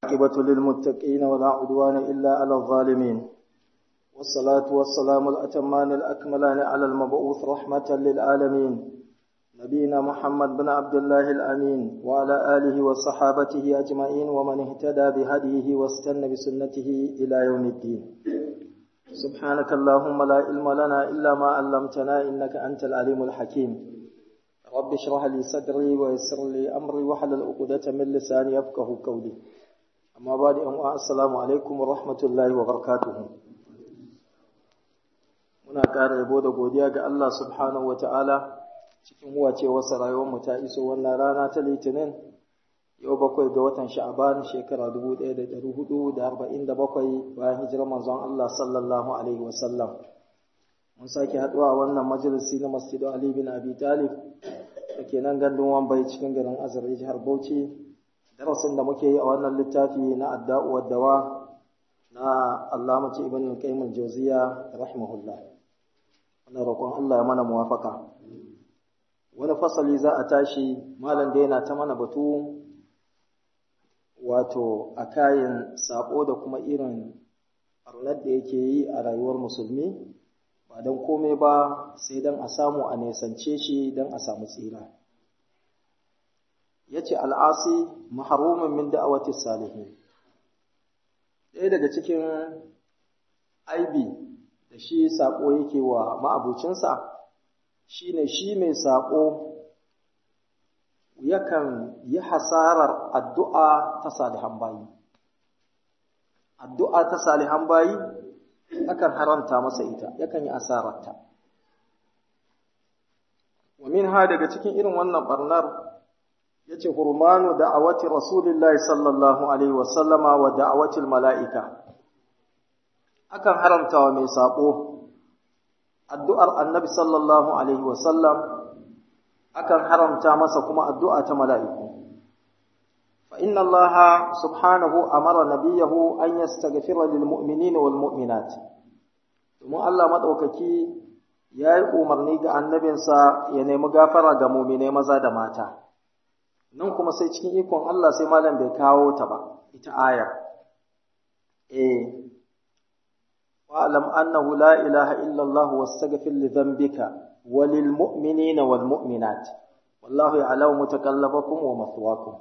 العاقبة للمتقين ولا عدوان إلا على الظالمين والصلاة والسلام الأتمان الأكملان على المبعوث رحمة للعالمين نبينا محمد بن عبد الله الأمين وعلى آله وصحابته أجمعين ومن اهتدى بهديه واستنى بسنته إلى يوم الدين سبحانك اللهم لا علم لنا إلا ما علمتنا إنك أنت العليم الحكيم رب اشرح لي صدري ويسر لي أمري واحلل عقدة من لساني يفقهوا قولي أما بعد السلام عليكم ورحمة الله وبركاته muna ƙara yabo da godiya ga Allah subhanahu wataala cikin huwacewarsa rayuwarmu ta iso wannan rana ta Litinin yau 7 ga watan Sha'ban shekara 1447 bayan hijirar manzon Allah sallallahu alaihi wasallam mun sake haduwa a wannan majalisi na Masjid Ali bin Abi Talib dake nan gandun Wambai cikin garin Azare jihar Bauchi darasin da muke yi a wannan littafi na Adda'u wad-Dawa na Allamah Ibn Qayyim al-Jawziyya rahimahullah wannan roƙon Allah ya mana muwafaka wani fasali za a tashi malam da yana ta mana batu wato a kayan sabo da kuma irin barnar da yake yi a rayuwar musulmi ba don komai ba sai don a samu a nesance shi don a samu tsira yace al'asi mahrumun min da'awati salihin ɗaya daga cikin aibi da shi sako yake wa ma'abucinsa shine shi mai sako yakan yi hasarar addu'a ta salihan bayi addu'a ta salihan bayi akan haramta masa ita yakan yi asararta wa minha daga cikin irin wannan barnar yace hurmanu da'awati rasulillahi sallallahu alaihi wasallama wa da'awatil mala'ika akan haramta wa mai sako addu'ar annabi sallallahu alaihi wasallam akan haramta masa kuma addu'a ta mala'iku fa inna allaha subhanahu amara nabiyahu an yastaghfira lil mu'minina wal mu'minat domin Allah madaukaki yayi umarni ga annabinsa ya nemi gafara ga mu'minai maza da mata nan kuma sai cikin ikon Allah sai malam bai kawo ta ba ita ayar wa'lam annahu la ilaha illa Allah wastaghfir li dhanbika walil mu'minina wal mu'minat wallahu ya'lamu mutakallabakum wa mathwaakum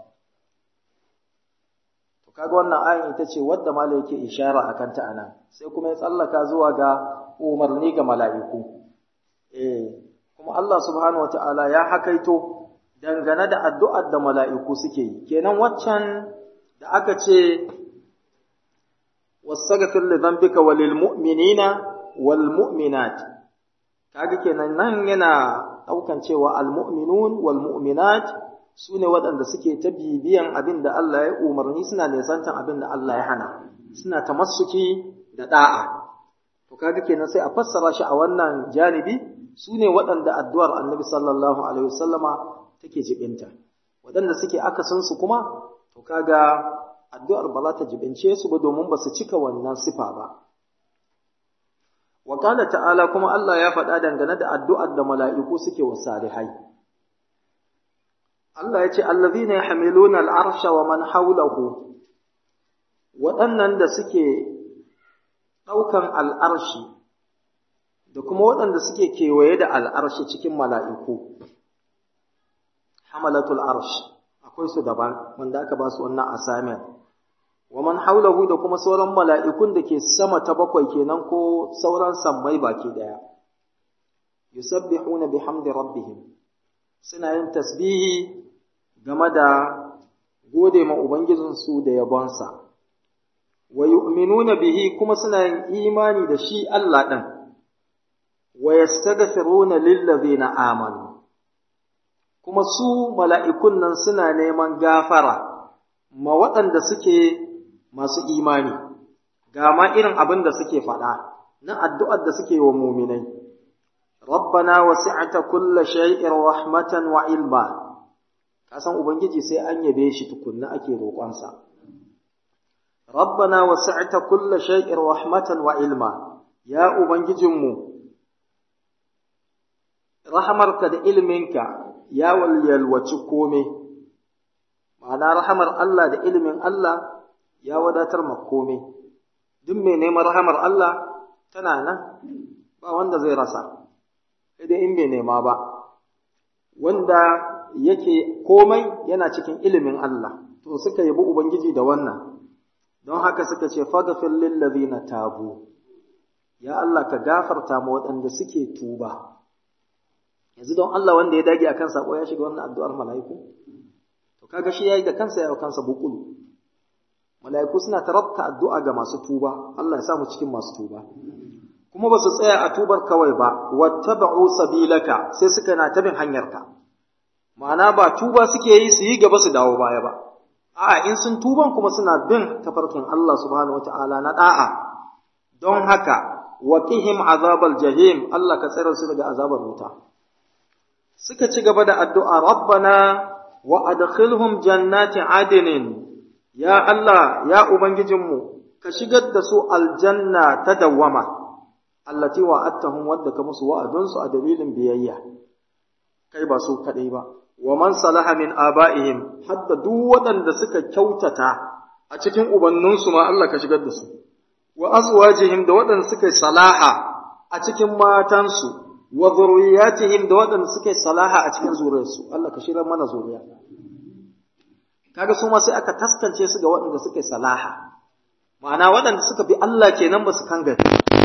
to kaga wannan ayin ita ce wadda malai yake ishara akan ta anan sai kuma ya tsallaka zuwa ga umarni ga mala'iku kuma Allah subhanahu wataala ya hakaito dangane da addu'ar da mala'iku suke yi kenan waccan da aka ce wastaghfir li dhanbika walil mu'minina wal mu'minat kaga kenan nan yana daukan cewa al mu'minun wal mu'minat sune waɗanda suke ta bibiyan abin da Allah ya umarni suna nisantan abin da Allah ya hana suna tamassuki da da'a to kaga kenan sai a fassara shi a wannan janibi sune waɗanda addu'ar Annabi sallallahu alaihi wasallama take jibinta waɗanda suke akasin su kuma to kaga addu'ar ba za ta jibince su ba domin ba su cika wannan sifa ba. Wa qala ta'ala kuma Allah ya faɗa dangane da addu'ar da mala'iku suke wa salihai. Allah ya ce, Allazina yahmiluna al'arsha wa man hawlahu waɗannan da suke ɗaukan al'arshi da kuma waɗanda suke kewaye da al'arshi cikin mala'iku. Hamalatul arsh, akwai su daban wanda aka ba su wannan assignment. wa man haulahu da kuma sauran mala'ikun da ke sama ta bakwai kenan ko sauran sammai baki daya yusabbihuna bihamdi rabbihim suna yin tasbihi game da gode ma ubangijinsu da yabonsa wa yu'minuna bihi kuma suna yin imani da shi Allah din wa yastaghfiruna lillazina amanu kuma su mala'ikun nan suna neman gafara ma waɗanda suke masu imani ga ma irin abin da suke faɗa na addu'ar da suke wa muminai rabbana wasi'ta kulla shay'in rahmatan wa ilma kasan ubangiji sai an yabe shi tukunna ake roƙonsa rabbana wasi'ta kulla shay'in rahmatan wa ilma ya ubangijinmu rahamarka da ilminka ya yalwaci komai ma'ana rahamar Allah da ilimin Allah ya wadatar ma komai. Duk mai neman rahamar Allah tana nan, ba wanda zai rasa, sai dai in bai nema ba. Wanda yake komai yana cikin ilimin Allah, to suka yabi Ubangiji da wannan, don haka suka ce, faghfir lil ladhina tabu, ya Allah ka gafarta ma waɗanda suke tuba. Yanzu don Allah wanda ya dage akan sako ya shiga wannan addu'ar mala'iku? To kaga shi yayi da kansa yayi kansa bukulu. Mala'iku suna tarabta addu'a ga masu tuba, Allah ya sa mu cikin masu tuba. Kuma ba su tsaya a tubar kawai ba, wattaba'u sabilaka, sai suka na tabin hanyarka. Ma'ana ba tuba suke yi su yi gaba su dawo baya ba. A'a in sun tuban kuma suna bin tafarkin Allah subhanahu wata'ala na da'a. Don haka waqihim azabal jahim, Allah ka tsare su daga azabar wuta. Suka ci gaba da addu'a, Rabbana wa adkhilhum jannati adnin, ya Allah, ya Ubangijinmu, ka shigar da su aljanna ta dawwama, allati wa'adtahum wadda ka musu wa'adunsu a dalilin biyayya, kai ba su kaɗai ba, wa man salaha min aba'ihim, hadda duk waɗanda suka kyautata a cikin ubanninsu ma Allah ka shigar da su, wa azwajihim da waɗanda suka salaha a cikin matansu, wa zurriyatihim da waɗanda suke salaha a cikin zuriyarsu, Allah ka shirar mana zuriya. Kaga su ma sai aka taskance su ga waɗanda suke salaha, ma'ana waɗanda suka bi Allah kenan ba su kangare.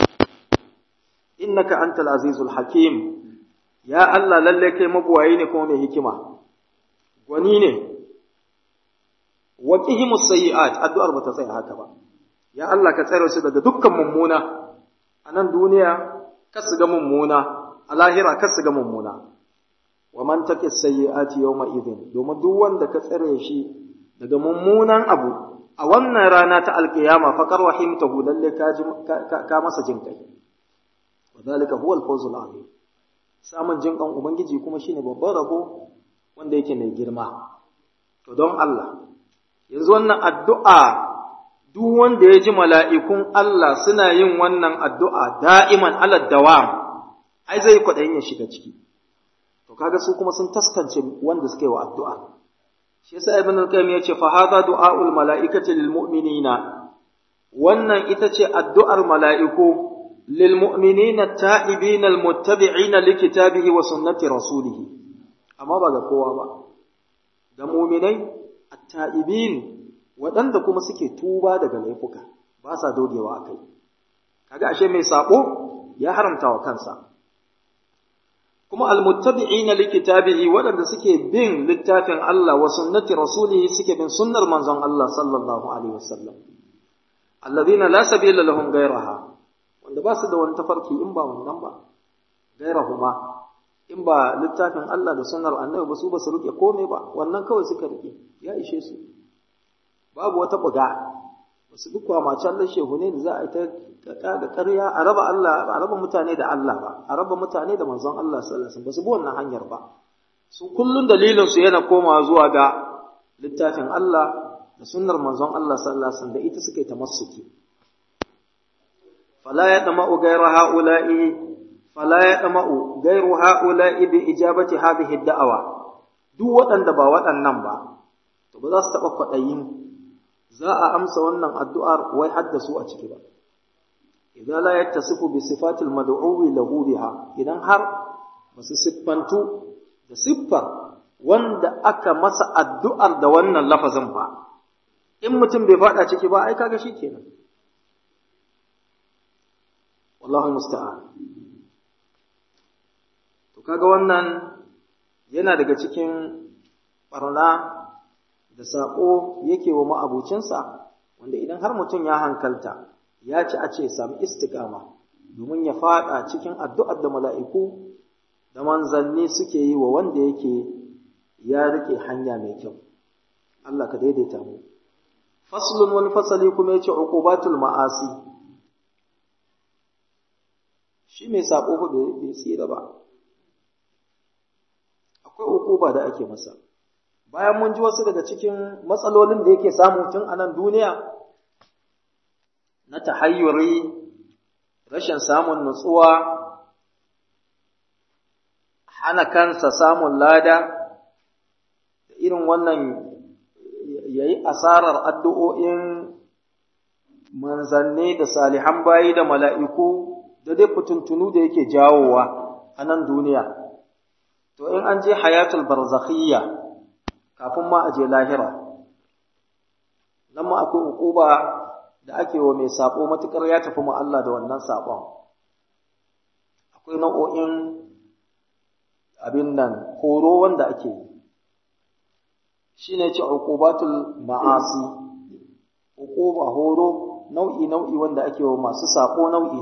Innaka antal azizul hakim, ya Allah lalle kai mabuwayi ne kuma mai hikima, gwani ne. Wa qihimus sayyi'at, addu'ar ba ta tsaya haka ba. Ya Allah ka tsare su daga dukkan mummuna, a nan duniya ka su ga mummuna, a lahira kar su ga mummuna. Wa man taqis sayyi'ati yawma idhin, domin duk wanda ka tsare shi daga mummunan abu a wannan rana ta alkiyama faqad rahimtahu, lalle ka masa jinkai. Wa zalika huwa al-fawzul azim. Samun jinkan ubangiji kuma shine babban rabo wanda yake mai girma. To don Allah, yanzu wannan addu'a duk wanda ya ji mala'ikun Allah suna yin wannan addu'a da'iman alad dawam, ai zai kwaɗayin ya shiga ciki. To kaga su kuma sun taskance wanda suke wa addu'a. Shi yasa Ibn al-Qayyim ya ce fa hadha du'aul mala'ikati lil mu'minina, wannan ita ce addu'ar mala'iku lil mu'minina ta'ibin al muttabi'in li kitabihi wa sunnati rasulih. Amma ba ga kowa ba. Da mu'minai at-ta'ibin, waɗanda kuma suke tuba daga laifuka, ba sa dogewa akai. Kaga ashe mai sabo ya haramta wa kansa. Kuma almuttabi'ina likitabihi, waɗanda suke bin littafin Allah wa sunnati rasulihi, suke bin sunnar manzon Allah sallallahu alaihi wasallam, alladhina la sabila lahum ghayraha, wanda ba su da wani tafarki in ba wannan ba, ghayrahuma, in ba littafin Allah da sunnar annabi ba, su ba su rike komai ba, wannan kawai suka rike, ya ishe su. Babu wata buga, ba su duk kwamacin Allah shehu ne da za a yi ta da ƙarya a raba Allah, a raba mutane da Allah ba, a raba mutane da manzon Allah sallallahu alaihi wasallam, ba su bi wannan hanyar ba. Su kullun dalilin su yana komawa zuwa ga littafin Allah da sunnar manzon Allah sallallahu alaihi wasallam, da ita suke tamassuki. Fala yatma'u ghayru ha'ula'i bi ijabati hadhihi ad-da'wa. Duk waɗanda ba waɗannan ba, to ba za su taɓa kwaɗayin za a amsa wannan addu'ar wai haddasu a ciki ba. Idan la yattasifu bi sifatil mad'uwi lahu biha, idan har ba su siffantu da siffar wanda aka masa addu'ar da wannan lafazin ba, in mutum bai faɗa ciki ba, ai kaga shi kenan. Wallahu musta'an. To kaga wannan yana daga cikin barna da saƙo yake wa ma'abucinsa, wanda idan har mutum ya hankalta, ya ci a ce sami istiƙama, domin ya faɗa cikin addu'ar da mala'iku da manzanni suke yi wa wanda yake ya rike hanya mai kyau. Allah ka daidaita mu. Faslun, wani fasali kuma ya ce uqubatul ma'asi. Shi mai saƙo bai tsira ba. Akwai uquba da ake masa. Bayan mun ji wasu daga cikin matsalolin da yake samu tun a nan duniya, na tahayyuri, rashin samun nutsuwa, hana kansa samun lada, da irin wannan yayi asarar addu'o'in manzanni da salihan bayi da mala'iku da dai fituntunu da yake jawowa a nan duniya. To in an je hayatul barzakhiyya kafin ma a je lahira, nan ma akwai uquba da ake wa mai sabo matukar ya tafi ma Allah da wannan sabon. Akwai nau'o'in abin nan horo wanda ake yi, shine ce uqubatul ma'asi, uquba horo nau'i wanda ake wa masu sabo nau'i.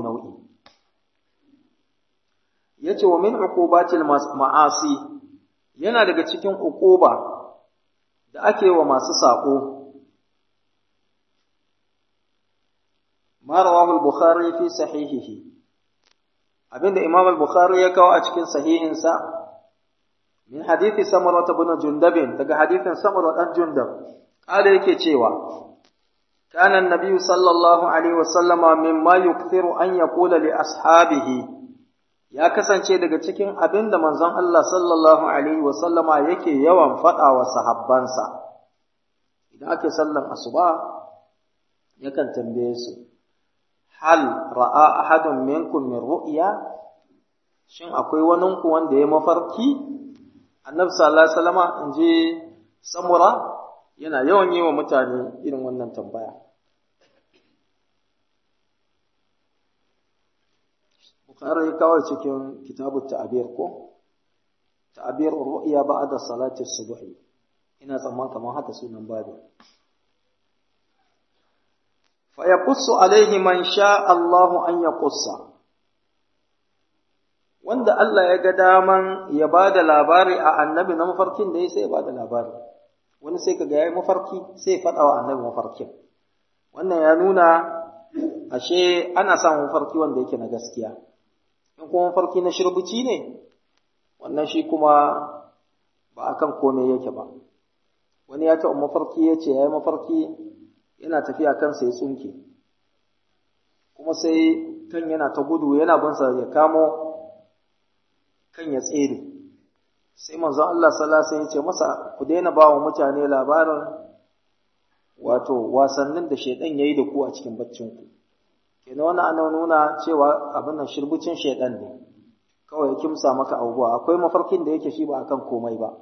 Yace wa min uqubatil ma'asi, yana daga cikin uquba da ake wa masu sabo ma rawahu al-Bukhari fi sahihihi, abinda Imam al-Bukhari ya kawo a cikin sahihinsa min hadithi Samurah ibn Jundab, daga hadithin Samurah dan Jundab, kala yake cewa kana an-nabiy sallallahu alaihi wasallam mimma yukthiru an yaqula li ashabihi, ya kasance daga cikin abinda manzon Allah sallallahu alaihi wasallama yake yawan faɗa wa sahabbansa idan ake sallan asuba, yakan tambaye su, hal ra'a ahadun minkum min ru'ya, shin akwai wani ku wanda ya mafarki? Annabi sallallahu alaihi wasallama inji Samura yana yawan yi wa mutane irin wannan tambaya. Bukhari kawai cikin kitabut ta'bir ko ta'bir ru'ya ba'da salati subh, ina tsamman kamar haka sunan babu. Fa yaqussu alaihi man sha Allahu an yaqussa, wanda Allah ya ga daman ya bada labari a annabi na mafarkin da ya sai ya bada labari. Wani sai kaga yayi mafarki sai ya faɗa wa annabi mafarkin. Wannan ya nuna ashe ana samun mafarki wanda yake na gaskiya. In kuma mafarki na shirbici ne, wannan shi kuma ba akan komai yake ba. Wani ya taɓa mafarki ya ce yayi mafarki yana tafiya kansa ya tsunke, kuma sai kan yana ta gudu yana binsa ya kamo kan ya tsere. Sai manzon Allah sallallahu alaihi wasallam ya ce masa, ku daina ba wa mutane labarin wato wasannin da shedan yayi da ku a cikin baccin ku. Kenan wannan ana nuna cewa abin nan shirbucin shedan ne, kawai kimsa maka abubuwa. Akwai mafarkin da yake shi ba akan komai ba.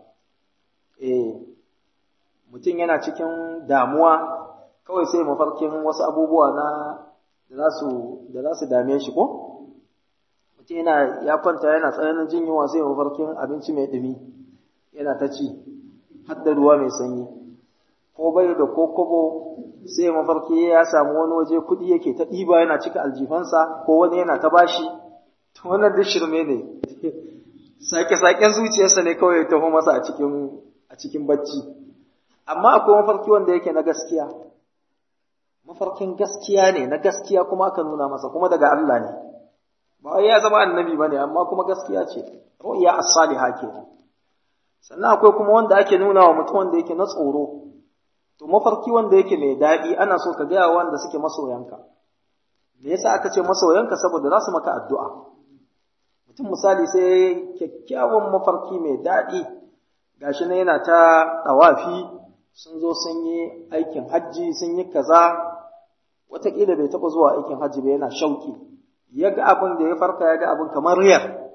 Mutum yana cikin damuwa kawai sai mafarkin wasu abubuwa da za su dame shi ko? Mutum ya kwanta yana tsananin jin yunwa sai mafarkin abinci mai ɗumi yana ta ci, har da ruwa mai sanyi. Ko bai da kokobo sai mafarki ya samu wani waje kuɗi yake ta ɗiba yana cika aljifansa, ko wani yana ta bashi. To wannan duk shirme ne. Sake-saken zuciyarsa ne kawai ya taho masa a cikin bacci. Amma akwai mafarki wanda yake na gaskiya. Mafarkin gaskiya ne, na gaskiya kuma aka nuna masa, kuma daga Allah ne. Ba wai ya zama annabi bane, amma kuma gaskiya ce. Ru'ya as-salihah kenan. Sannan akwai kuma wanda ake nuna wa mutum wanda yake na tsoro. To mafarki wanda yake mai daɗi ana so ka gaya wanda suke masoyanka. Me yasa aka ce masoyanka? Saboda za su maka addu'a. Mutum misali sai kyakkyawan mafarki mai daɗi, gashi na yana ta ɗawafi, sun zo sun yi aikin hajji, sun yi kaza, wataƙila bai taɓa zuwa aikin hajji ba, yana shauƙi, ya ga abin da ya farka, ya ga abin kamar riyar.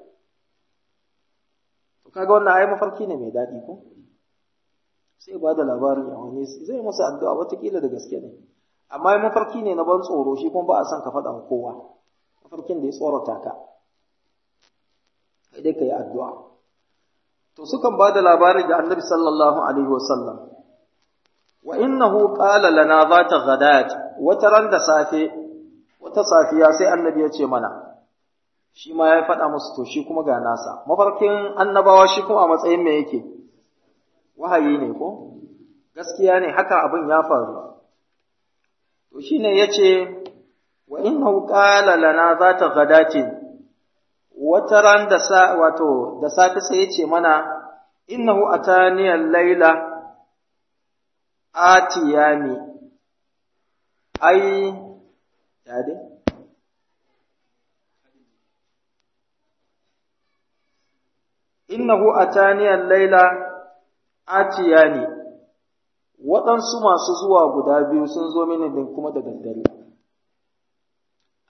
To kaga wannan ai mafarki ne mai daɗi ko? Sai ba da labarin ya wani zai masa addu'a, wataƙila da gaske ne. Amma mafarki ne na ban tsoro, shi kuma ba a son ka faɗa wa kowa. Mafarkin da ya tsorata ka, kai dai ka yi addu'a. To sukan ba da labari ga annabi sallallahu alaihi wasallam. Wa innahu qala lana zata ghadat, wata ran da safe, wata safiya sai annabi ya ce mana, shi ma ya faɗa musu, to shi kuma ga nasa. Mafarkin annabawa shi kuma a matsayin me yake? Wahayi ne ko? Gaskiya ne, haka abin ya faru. To shi ne ya ce, wa innahu qala lana zata ghadatin, wata ran da safe sai ya ce mana, innahu ataniyal laila atiyani, ai ya dai innahu ataniyal laila atiyani, waɗansu masu zuwa guda biyu sun zo mini din kuma da daddare.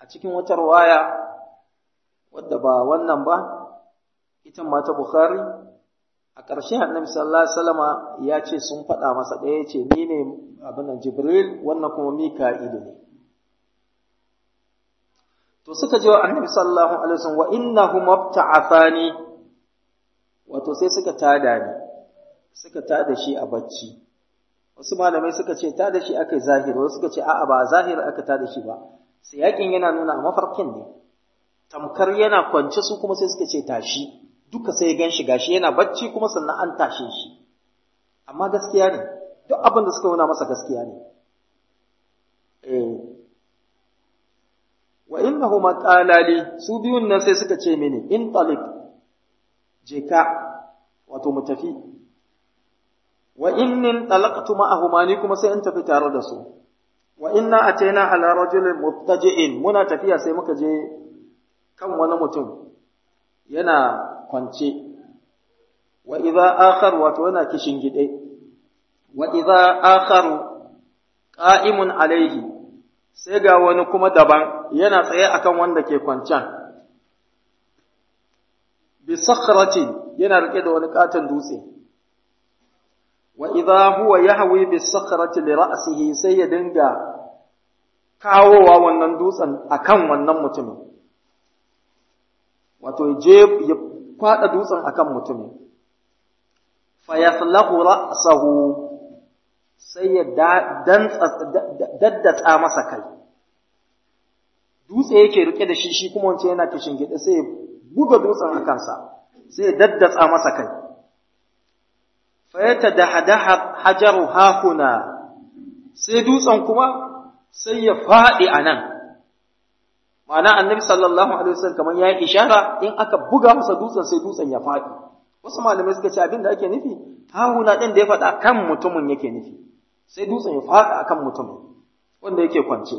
a cikin wata riwaya wadda ba wannan ba ita ma ta Bukhari a ƙarshe Annabi sallallahu alaihi wasallama ya ce sun faɗa masa ɗaya ce ni ne abin nan Jibril wannan kuma Mika'ilu ne to suka je wa Annabi sallallahu alaihi wasallam wa innahum mabta'athani wato sai suka tada shi a bacci wasu malamai suka ce tada shi aka zahiri wasu suka ce a'a ba zahiri aka tada shi ba sai yakin yana nuna a mafarkin ne tamkar yana kwance su kuma sai suka ce tashi duka sai gan shi gashi yana bacci kuma sannan an tashe shi amma gaskiya ne duk abin da suka nuna masa gaskiya ne wa innahuma qala li su biyun nan sai suka ce mini in taliq je ka wato mu tafi wa inni talaqtu ma'ahuma ni kuma sai in tafi tare da su wa inna ataina ala rajulin muttaji'in muna tafiya sai muka je kan wani mutum yana kwance wa idza akhar wato yana kishin gide wa idza akhar qa'imun alayhi sai ga wani kuma daban yana tsaye akan wanda ke kwancan bi sakhratin yana rike da wani katon dutse wa idha huwa yahwi bi sakhrati li ra'sihi sai ya dinga kawowa wannan dutsen akan wannan mutumin wato ya kwada dutsen akan mutumin fa yaslahu ra'sahu sai ya daddatsa masa kai dutse yake rike da shi kuma wance yana kishin gida sai ya buga dutsen a kansa sai ya daddatsa masa kai fa yatadahadaha hajaru hahuna sai dutsen kuma sai ya fadi anan ma'ana annabi sallallahu alaihi wasallam kaman yayi ishara in aka buga masa dutsen sai dutsen ya fadi wasu malamai suka ce abin da ake nufi hahuna din da ya fada kan mutumin yake nufi sai dutsen ya fada akan mutumin wanda yake kwance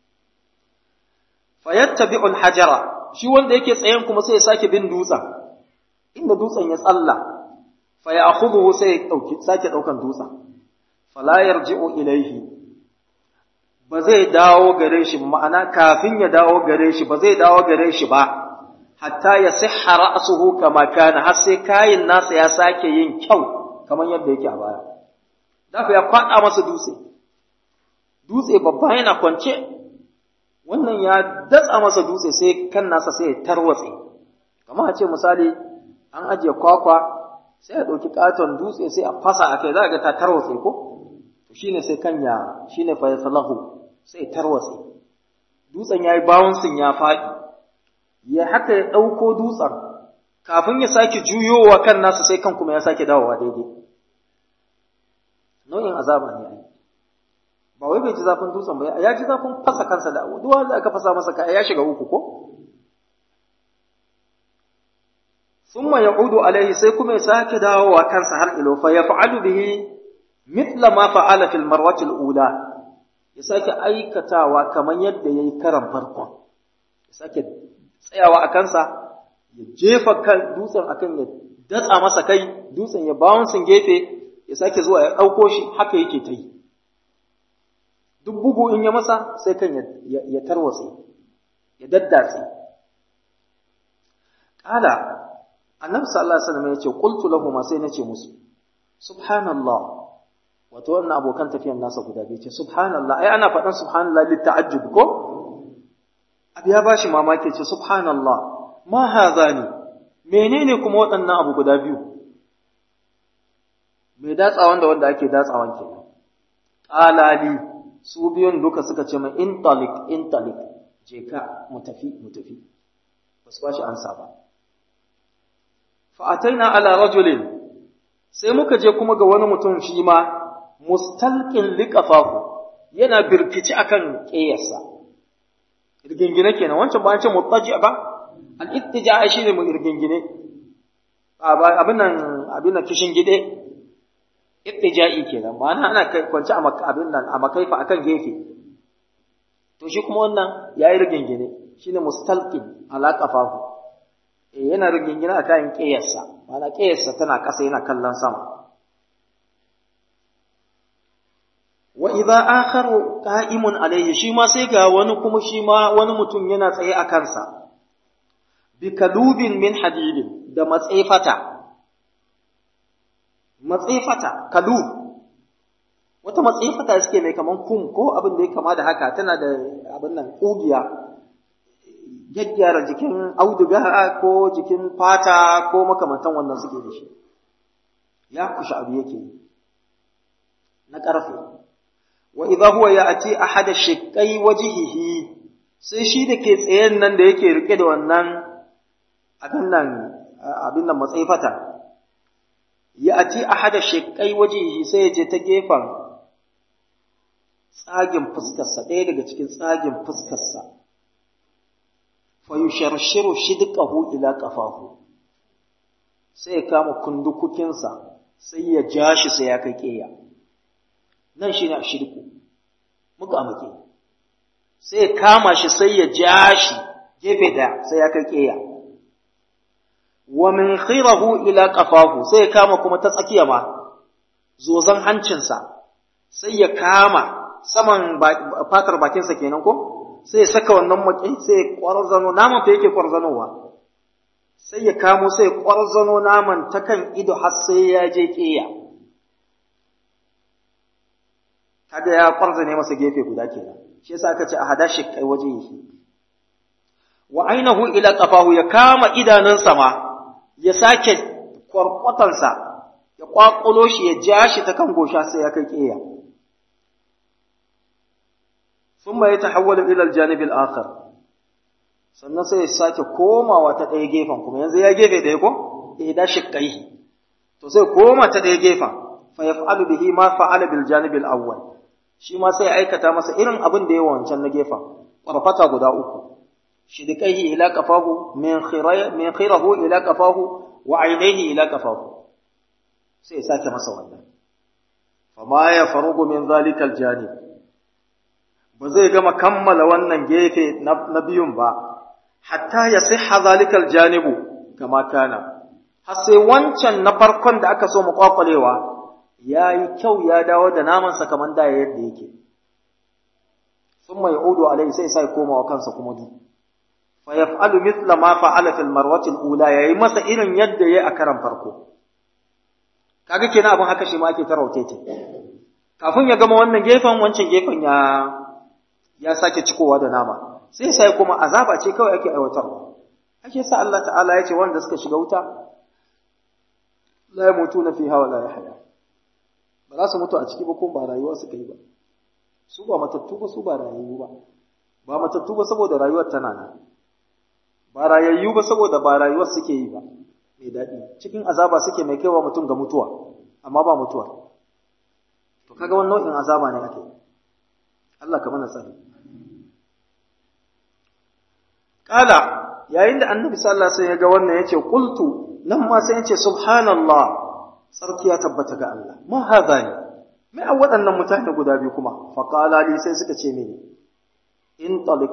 fayattabi'u al-hajara shi wanda yake tsayen kuma sai ya sake bin dutsen inda dutsen ya tsalla fa ya'khudhu sai ya sake daukan dutsen fala yarji'u ilayhi ba zai dawo gare shi ma'ana kafin ya dawo gare shi ba zai dawo gare shi ba hatta ya sihha ra'suhu kama kana har sai kayin nasa ya sake yin kyau kamar yadda yake a baya dafa ya kwada masa dutse babba yana kwance wannan ya datsa masa dutse sai kan nasa sai ya tarwatse kamar a ce misali an ajiye kwakwa sai a ɗauki katon dutse sai a fasa a kai za a ga ta tarwatse ko to shine sai kan ya shine fa yasalahu sai tarwatse dutsen yayi bouncing ya faɗi ya haka ya ɗauko dutsen kafin ya sake juyowa kan nasa sai kan kuma ya sake dawowa daidai nau'in azaba ne ai ba wai bai ji zafin dutsen ba ya ji zafin fasa kansa da duk wanda aka fasa masa kai ya shiga uku ko thumma ya'udu alaihi sai kuma ya sake dawowa kansa har ilo fa yaf'alu bihi mithla ma fa'ala fil marrati al-ula ya sake aikatawa kamar yadda yayi karan farkon ya sake tsayawa a kansa ya jefa kan dutsen akan ya datsa masa kai dutsen ya bouncing gefe ya sake zuwa ya ɗauko shi haka yake ta yi duk bugu in ya masa sai kan ya tarwatse ya daddatse ƙala annabi sallallahu alaihi wasallam ya ce qultu lahum sai nace musu subhanallah wato wannan abokan tafiyan nasa guda biyu ce subhanallah ai ana faɗan subhanallah litta'ajjub ko abi ya bashi mamaki ce subhanallah ma hadani menene kuma waɗannan abu guda biyu mai datsawan da wanda ake datsawan kenan qalali su biyun duka suka ce mai intalik je ka mu tafi ba su bashi ansa ba fa ataina ala rajulin sai muka je kuma ga wani mutum shi ma mustalqin liqafahu yana birkici akan ƙeyarsa irgingine kenan wancan ba an ce muttaji ba al ittija shine mu irgingine abin nan kishin gide ittija'i kenan ma'ana ana kwance a abin nan a makaifa akan gefe to shi kuma wannan yayi rigingine shine mustalqin ala qafahu yana rigingine akan ƙeyarsa ma'ana ƙeyarsa tana ƙasa yana kallon sama wa idza akharu qa'imun alayhi shi ma sai ga wani kuma shi ma wani mutum yana tsaye a kansa bi kalubin min hadidin da matsaifata kalub wata matsaifata suke mai kaman kum ko abin da ya kama da haka tana da abin nan kugiya gyaggyara jikin auduga ko jikin fata ko makamantan wannan suke da shi ya kushi abu yake na ƙarfe wa idza huwa ya'ti ahada shiqqai wajhihi sai shi da ke tsayen nan da yake rike da wannan abin nan matsaifata ya'ti ahada shiqqai wajhihi sai ya je ta gefen tsagin fuskarsa ɗaya daga cikin tsagin fuskarsa fa yusharshiru shidqahu ila qafahu sai ya kama kundukukinsa sai ya ja shi sai ya kai ƙeya nan shi ne a shirku muka amake sai ya kama shi sai ya ja shi gefe da sai ya kai ƙeya wa min khirahu ila qafahu sai ya kama kuma ta tsakiya ma zozan hancinsa sai ya kama saman fatar bakinsa kenan ko sai ya saka wannan maki sai ya kwarzano naman fa yake kwarzanowa sai ya kamo sai ya kwarzano naman ta kan ido har sai ya je ƙeya kaga ya kwarzane masa gefe guda kenan shi yasa aka ce a hada shi kai waje yake wa ainahu ila qafahu ya kama idanunsa ma ya sake kwarkwatansa ya kwakulo shi ya ja shi ta kan gosha sai ya kai ƙeya thumma yatahawwalu ila al-janib al-akhar sannan sai ya sake komawa ta ɗaya gefen kuma yanzu ya gefe ɗaya ko da shi kai to sai koma ta ɗaya gefen fa yaf'alu bihi ma fa'ala bil janib al-awwal shi ma sai aikata masa irin abin da ya wancan na gefen ƙwarfata guda uku shidqaihi ila qafahu min khirahu ila qafahu wa aynayhi ila qafahu sai ya sake masa wannan fama ya farugu min zalikal janib ba zai gama kammala wannan gefe na biyun ba hatta ya sihha zalikal janibu kama kana har sai wancan na farkon da aka so mu kwakwalewa yayi kyau ya dawo da naman sa kaman da yadda yake thumma yaudu alai sai komawa kansa kuma du fa yaf'alu mithla ma fa'ala fil marwati al-ula yayi masa irin yadda yayi a karan farko kaga kenan abin haka shi ma ake taraute ta kafin ya gama wannan gefen wancan gefen ya sake cikowa da nama sai kuma azaba ce kawai ake aiwatarwa ake sa Allah ta'ala ya ce wanda suka shiga wuta la yamutuna fiha wa la yahya ba za su mutu a ciki ba ko ba rayuwa suka yi ba su ba matattu ba su ba rayayyu ba matattu ba saboda rayuwar tana nan ba rayayyu ba saboda ba rayuwar suke yi ba mai daɗi cikin azaba suke mai kaiwa mutum ga mutuwa amma ba mutuwa to kaga wannan nau'in azaba ne ake Allah ka mana tsari kala yayin da annabi sallallahu alaihi wasallam ya ga wannan yace qultu nan ma sai yace subhanallah sarki ya tabbata ga Allah ma hadani mai a waɗannan mutane guda biyu kuma fa qala li sai suka ce mini in talik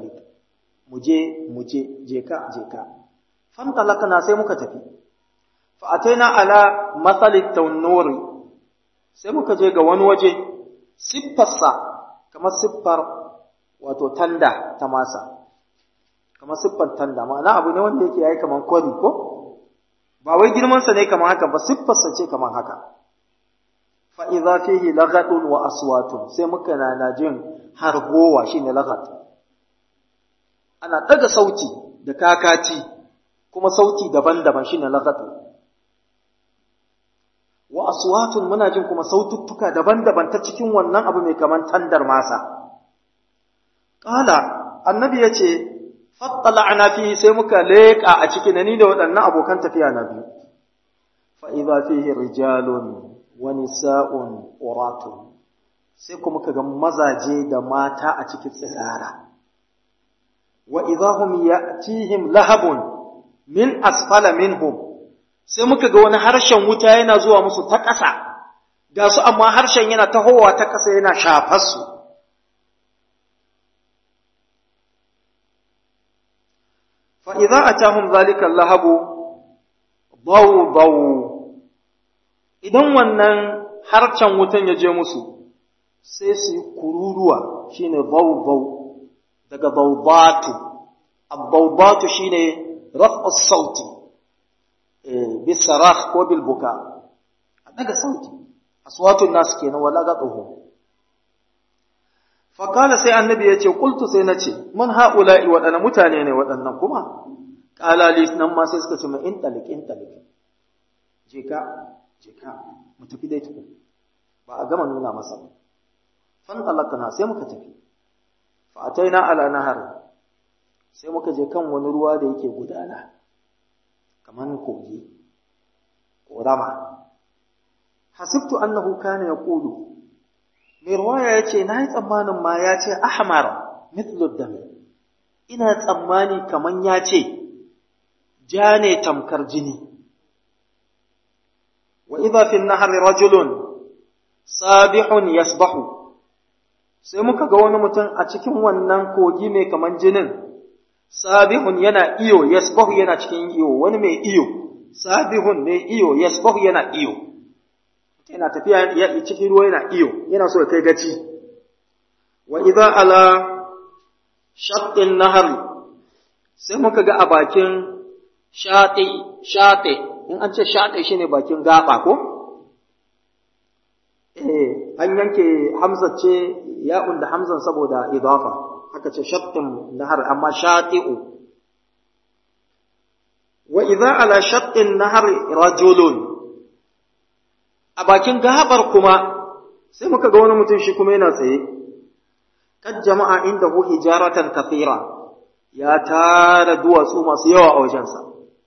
muje je ka fan talakana sai muka tafi fa ataina ala masalit tawnuri sai muka je ga wani waje siffarsa kamar siffar wato tanda ta masa kamar siffar tanda ma'ana abu ne wanda yake yayi kamar kwari ko ba wai girman sa ne kamar haka ba siffar sa ce kamar haka fa idza fihi laghatun wa aswatun sai muka na jin hargowa shine laghat ana daga sauti da kakaci kuma sauti daban-daban shine laghat wa aswatun muna jin kuma saututtuka daban-daban ta cikin wannan abu mai kaman tandar masa qala annabi yace fattala'na fihi sai muka leka a cikin ni da waɗannan abokan tafiya na biyu fa idza fihi rijalun wa nisa'un uratun sai kuma kaga mazaje da mata a cikin tsirara wa idza hum ya'tihim lahabun min asfala minhum sai muka ga wani harshen wuta yana zuwa musu ta ƙasa ga su amma harshen yana tahowa ta ƙasa yana shafar su fa idza atahum zalika lahabu daw idan wannan harshen wutan ya je musu sai su yi kururuwa shine bawbaw daga bawbatu abbawbatu shine raf'u sauti bisarah ko bil buka daga sauti aswatun nas kenan wala gaduhu fa qala sai annabi yace qultu sai nace man haula'i wadannan mutane ne wadannan kuma qala li nan ma sai suka ce mai intalik je ka mu tafi dai tuku ba a gama nuna masa ba fan alakana sai muka tafi fa ataina ala nahar sai muka je kan wani ruwa da yake gudana kaman kogi korama hasibtu annahu kana yaqulu mai ruwaya yace nayi tsammanin ma yace ahmar mithlu dam ina tsammani kaman yace ja ne tamkar jini wa idha fi an-nahri rajulun sabihun yasbahu sai muka ga wani mutum a cikin wannan kogi mai kaman jinin sabihun yana iyo yasbahu yana cikin iyo wani mai iyo sabihun mai iyo yasbahu yana iyo yana tafiya ya cikin ruwa yana iyo yana so ya kai gaci wa idza ala shaqqin nahr sai muka ga a bakin shati in an ce shati shine bakin gaba ko an yanke hamza ce ya'un da hamzan saboda idafa aka ce shaqqin nahr amma shati'u wa idza ala shaqqin nahr rajulun a bakin gabar kuma sai muka ga wani mutum shi kuma yana tsaye kad jama'a indahu hijaratan kathira ya tara duwatsu masu yawa a wajensa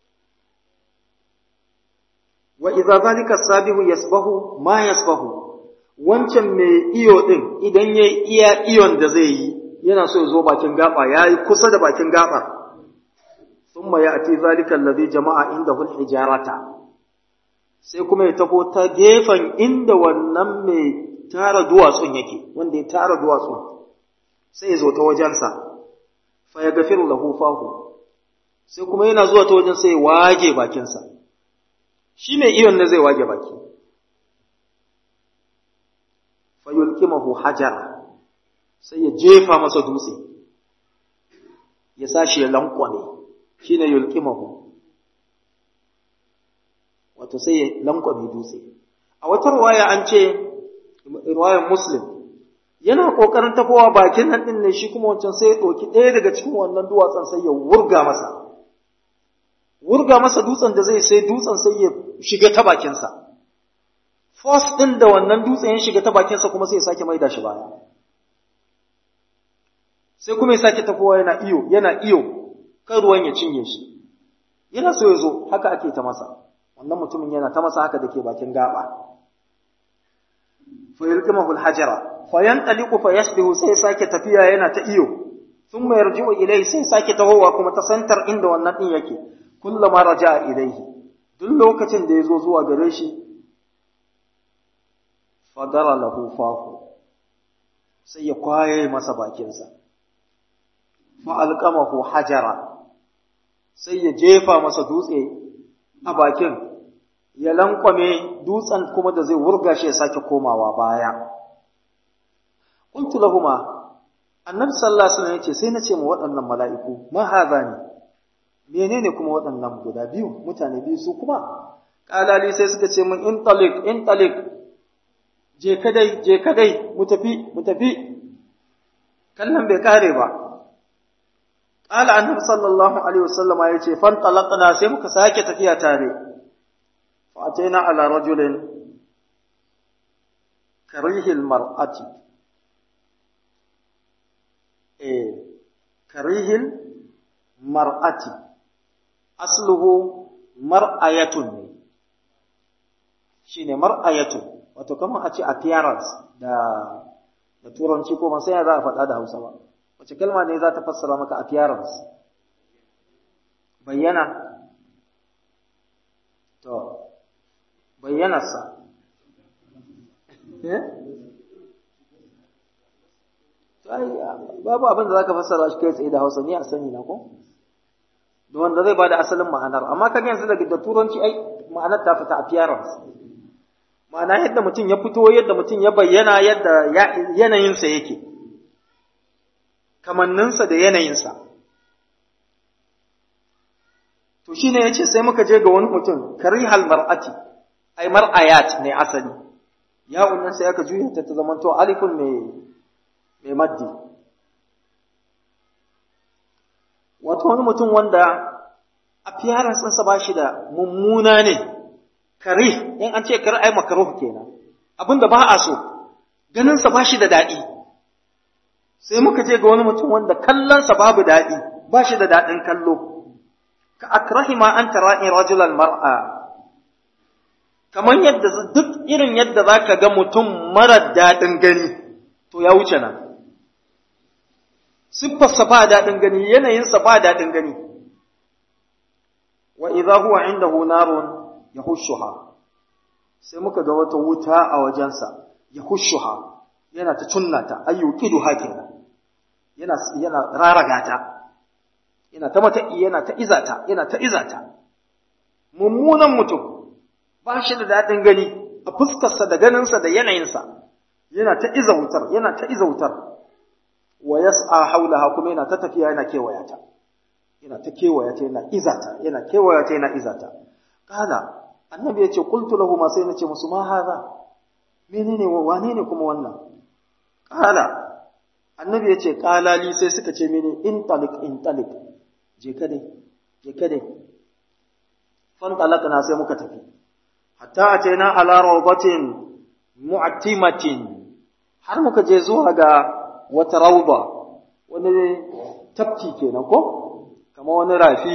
wa idza zalika sabihu yasbahu ma yasbahu wancan mai iyo din idan yayi iya iyon da zai yi yana so ya zo bakin gaba yayi kusa da bakin gaba thumma ya'ti zalika alladhi jama'a indahu alhijarata sai kuma ya taho ta gefen inda wannan mai tara duwatsun yake wanda ya tara duwatsun sai ya zo ta wajensa fa yaghfiru lahu fahu sai kuma yana zuwa ta wajen sai ya wage bakinsa shi mai iyon ne zai wage baki fa yulqimahu hajar sai ya jefa masa dutse ya sashi ya lankwame shine yulqimahu wato sai ya lankwame dutse a wata riwaya an ce riwayar muslim yana kokarin tafowa bakin nan din ne shi kuma wancan sai ya ɗauki ɗaya daga cikin wannan duwatsan sai ya wurga masa dutsen da zai sai dutsen sai ya shiga ta bakinsa force din da wannan dutsen ya shiga ta bakinsa kuma sai ya sake maida shi baya sai kuma ya sake tafowa yana iyo kan ruwan ya cinye shi yana so ya zo haka ake ta masa wannan mutumin yana ta masa haka dake bakin gaba fa yulqimahu al-hajara fa yantaliqu fa yasbihu sai sake tafiya yana ta iyo thumma yarji'u ilayhi sai sake tahowa kuma ta santar inda wannan din yake kullama raja'a ilayhi duk lokacin da yazo zuwa gare shi fadara lahu fahu sai ya kwaye masa bakinsa fa alqamahu hajara sai ya jefa masa dutse a bakin ya lankwame dutsen kuma da zai wurga shi ya sake komawa baya qultu lahumma annabi sallallahu alaihi wasallam yace sai nace mu waɗannan mala'iku ma hadani menene kuma waɗannan guda biyu mutane biyu su kuma qalali sai suka ce mun intalik je kadai mu tafi kallan bai kare ba qala annabi sallallahu alaihi wasallam yace fan talaqna sai muka sake tafiya tare fa ataina ala rajulin karihil mar'ati karihil mar'ati asluhu mar'ayatun shine mar'ayatun wato kamar a ce appearance da turanci ko ban sai za a faɗa da Hausa ba wace kalma ne za ta fassara maka appearance bayyana to bayyanarsa babu abin da za ka fassara shi kai tsaye da Hausa ni a sani na ko da wanda zai bada asalin ma'anar amma kan yanzu daga da turanci ai ma'anar ta fita appearance ma'ana yadda mutum ya fito, yadda mutum ya bayyana, yadda yanayinsa yake, kamanninsa da yanayinsa. To shi ne ya ce sai muka je ga wani mutum, karihal mar'ati, ai mar'ayat ne asali, ya'un nan sai aka juya ta zamanto alifun mai maddi. Wato wani mutum wanda appearance ɗinsa ba shi da mummuna ne, karih, in an ce karih ai makaruh kenan, abinda ba a so, ganinsa ba shi da daɗi. Sai muka je ga wani mutum wanda kallonsa babu daɗi, ba shi da daɗin kallo. Ka akrahi ma an tara'i rajulan mar'a, kamar yadda duk irin yadda za ka ga mutum mara daɗin gani, to ya wuce nan. Siffarsa ba daɗin gani, yanayinsa ba daɗin gani. Wa idza huwa indahu narun yahushuha, sai muka ga wata wuta a wajensa, yahushuha, yana ta cunnata, ayyuqidu hakina, yana raraga ta, yana ta mata, yana ta izata. Mummunan mutum, ba shi da daɗin gani a fuskarsa da ganinsa da yanayinsa, yana ta iza wutar, wa yas'a haulaha, kuma yana ta tafiya yana kewayata, yana izata. Kala, annabi ya ce, qultu lahu ma, sai nace musu, ma hadha, menene wane ne kuma wannan? Kala, annabi ya ce, kala li, sai suka ce mini, in talik, je ka dai. Fantalaqna, sai muka tafi. Hatta atayna ala rawdatin mu'timatin, har muka je zuwa ga wata rawda, wani tafki kenan ko kamar wani rafi.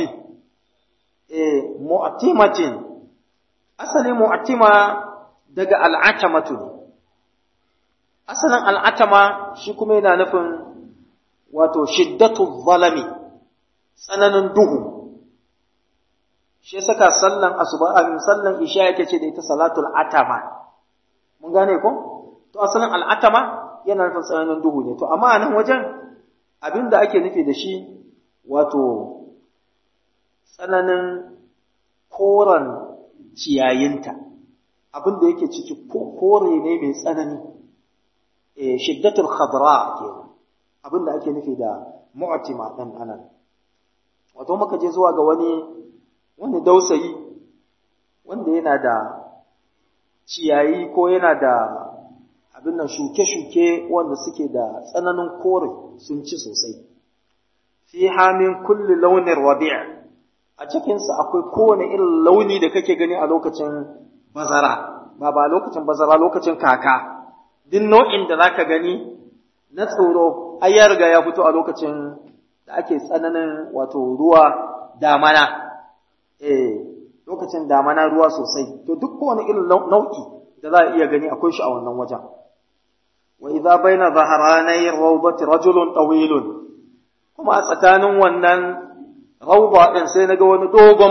Mu'timatin, asali mu'tima daga al'atamatu ne. Asalin al'atama shi kuma yana nufin wato shiddatu zalami, tsananin duhu. Shi saka sallan asuba, sallan isha yake ce da ita salatul atama. Mun gane ko? To asalin al'atama yana nufin tsananin duhu ne. To amma a nan wajen abinda ake nufi da shi wato tsananin koren ciyayinta, abinda yake ciki kore ne mai tsanani. Shiddatul khadra kenan, abinda ake nufi da mu'tima dan anan. Wato muka je zuwa ga wani dausayi wanda yana da ciyayi ko yana da abin nan shuke-shuke wanda suke da tsananin kore sun ci sosai. Fi hamin kulli launin rabi', a cikinsa akwai kowane irin launi da kake gani a lokacin bazara, ba lokacin bazara, lokacin kaka. Duk nau'in da zaka gani na tsoro, ai ya riga ya fito a lokacin da ake tsananin wato ruwa damana. Lokacin damana ruwa sosai, to duk kowane irin nau'i da za a iya gani akwai shi a wannan wajen. Wa idza baina zaharanai rawdati rajulun tawilun, kuma a tsakanin wannan rawda din sai naga wani dogon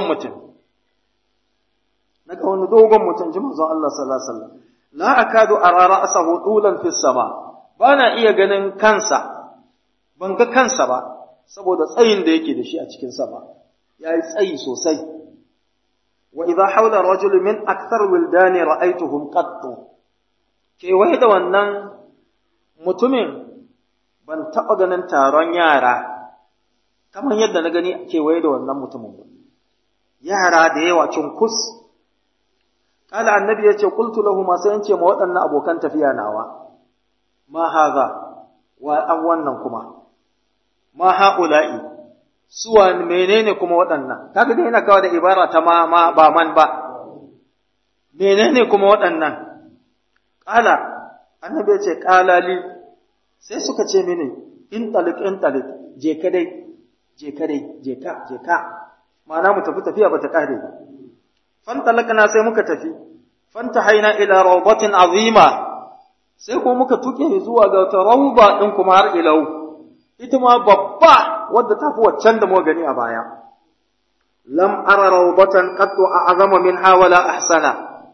mutum, ji manzon Allah sallallahu alaihi wasallam. La akadu ara ra'sahu tulan fi sama, bana iya ganin kansa, ban ga kansa ba saboda tsayin da yake da shi a cikin sama, yayi tsayi sosai. Wa idha hawla rajul min akthar wildani ra'aytuhum qattu, kewaye da wannan mutumin ban taɓa ganin taron yara kamar yadda na gani kewaye da wannan mutumin ba. Yara da yawa cunkus. Kala annabi ya ce, qultu lahu ma, sai yance ma waɗannan abokan tafiya nawa, ma haza, wa an wannan kuma, ma ha'ula'i, suwa menene kuma waɗannan, kaga dai yana kawo da ibara ta ma ba man ba, menene kuma waɗannan? Kala, annabi ya ce, kala li, sai suka ce mini, in talik, je ka, ma'ana mu tafiya ba ta kare ba. Fantalakna, sai muka tafi, fantahaina ila rawdatin azima, sai ko muka tuke zuwa ga wata rawda din kuma har ilau, ita ma babba wadda ta fi waccan da muka gani a baya. Lam ara rawdatan qattu a'zama minha wala ahsana,